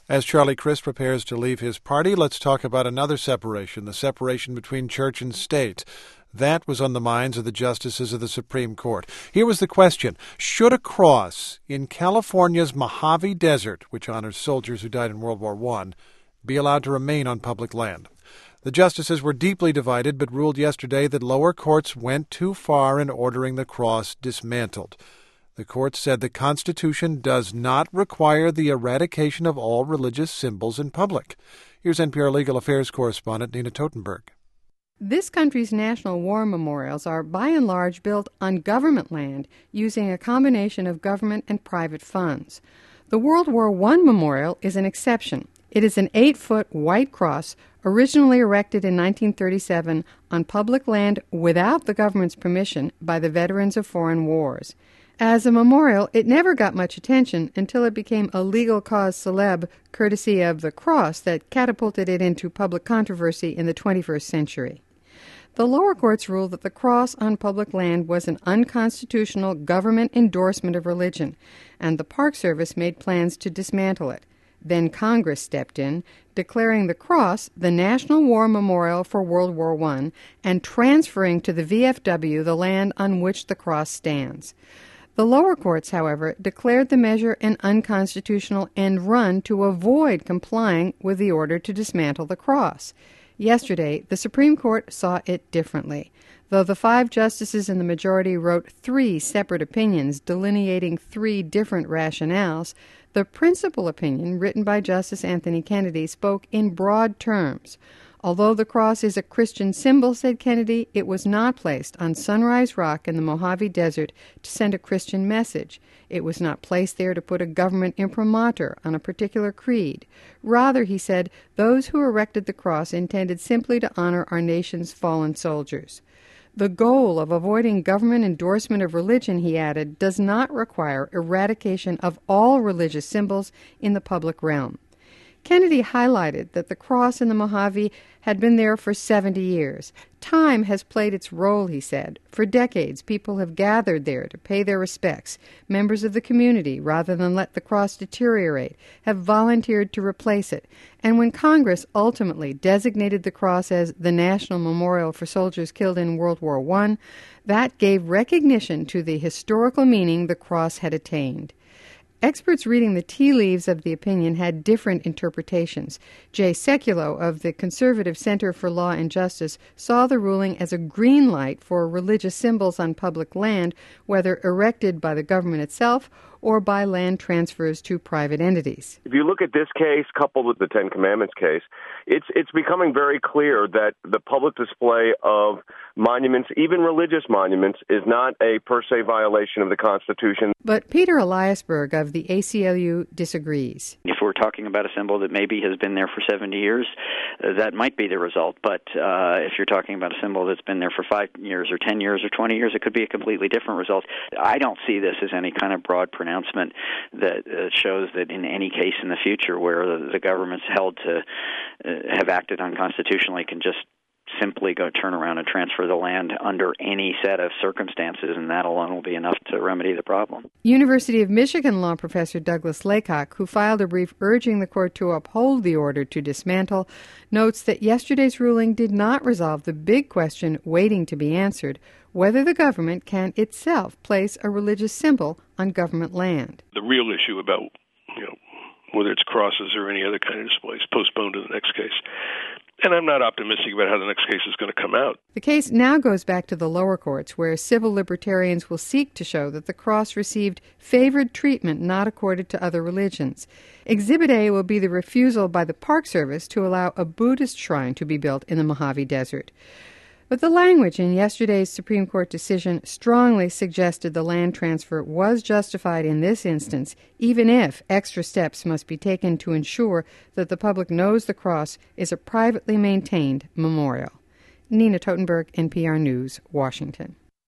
As Charlie Crist prepares to leave his party, let's talk about another separation, the separation between church and state. That was on the minds of the justices of the Supreme Court. Here was the question: should a cross in California's Mojave Desert, which honors soldiers who died in World War I, be allowed to remain on public land? The justices were deeply divided, but ruled yesterday that lower courts went too far in ordering the cross dismantled. The court said the Constitution does not require the eradication of all religious symbols in public. Here's NPR Legal Affairs correspondent Nina Totenberg. This country's national war memorials are by and large built on government land using a combination of government and private funds. The World War I memorial is an exception. It is an 8-foot white cross originally erected in 1937 on public land without the government's permission by the veterans of foreign wars. As a memorial, it never got much attention until it became a legal cause célèbre courtesy of the cross that catapulted it into public controversy in the 21st century. The lower courts ruled that the cross on public land was an unconstitutional government endorsement of religion, and the Park Service made plans to dismantle it. Then Congress stepped in, declaring the cross the National War Memorial for World War I and transferring to the VFW the land on which the cross stands. The lower courts, however, declared the measure an unconstitutional end run to avoid complying with the order to dismantle the cross. Yesterday, the Supreme Court saw it differently. Though the 5 justices in the majority wrote 3 separate opinions delineating 3 different rationales, the principal opinion, written by Justice Anthony Kennedy, spoke in broad terms. Although the cross is a Christian symbol, said Kennedy, it was not placed on Sunrise Rock in the Mojave Desert to send a Christian message. It was not placed there to put a government imprimatur on a particular creed. Rather, he said, those who erected the cross intended simply to honor our nation's fallen soldiers. The goal of avoiding government endorsement of religion, he added, does not require eradication of all religious symbols in the public realm. Kennedy highlighted that the cross in the Mojave had been there for 70 years. Time has played its role, he said. For decades, people have gathered there to pay their respects. Members of the community, rather than let the cross deteriorate, have volunteered to replace it. And when Congress ultimately designated the cross as the National Memorial for Soldiers Killed in World War I, that gave recognition to the historical meaning the cross had attained. Experts reading the tea leaves of the opinion had different interpretations. Jay Sekulow of the Conservative Center for Law and Justice saw the ruling as a green light for religious symbols on public land, whether erected by the government itself or by land transfers to private entities. If you look at this case coupled with the Ten Commandments case, it's becoming very clear that the public display of monuments, even religious monuments, is not a per se violation of the Constitution. But Peter Eliasberg of the ACLU disagrees. If we're talking about a symbol that maybe has been there for 70 years, that might be the result. But if you're talking about a symbol that's been there for 5 years or 10 years or 20 years, it could be a completely different result. I don't see this as any kind of broad pronouncement that shows that in any case in the future where the government's held to have acted unconstitutionally can just simply go turn around and transfer the land under any set of circumstances, and that alone will be enough to remedy the problem. University of Michigan law professor Douglas Laycock, who filed a brief urging the court to uphold the order to dismantle, notes that yesterday's ruling did not resolve the big question waiting to be answered, whether the government can itself place a religious symbol on government land. The real issue about, whether it's crosses or any other kind of displays, postponed to the next case. And I'm not optimistic about how the next case is going to come out. The case now goes back to the lower courts, where civil libertarians will seek to show that the cross received favored treatment not accorded to other religions. Exhibit A will be the refusal by the Park Service to allow a Buddhist shrine to be built in the Mojave Desert. But the language in yesterday's Supreme Court decision strongly suggested the land transfer was justified in this instance, even if extra steps must be taken to ensure that the public knows the cross is a privately maintained memorial. Nina Totenberg, NPR News, Washington.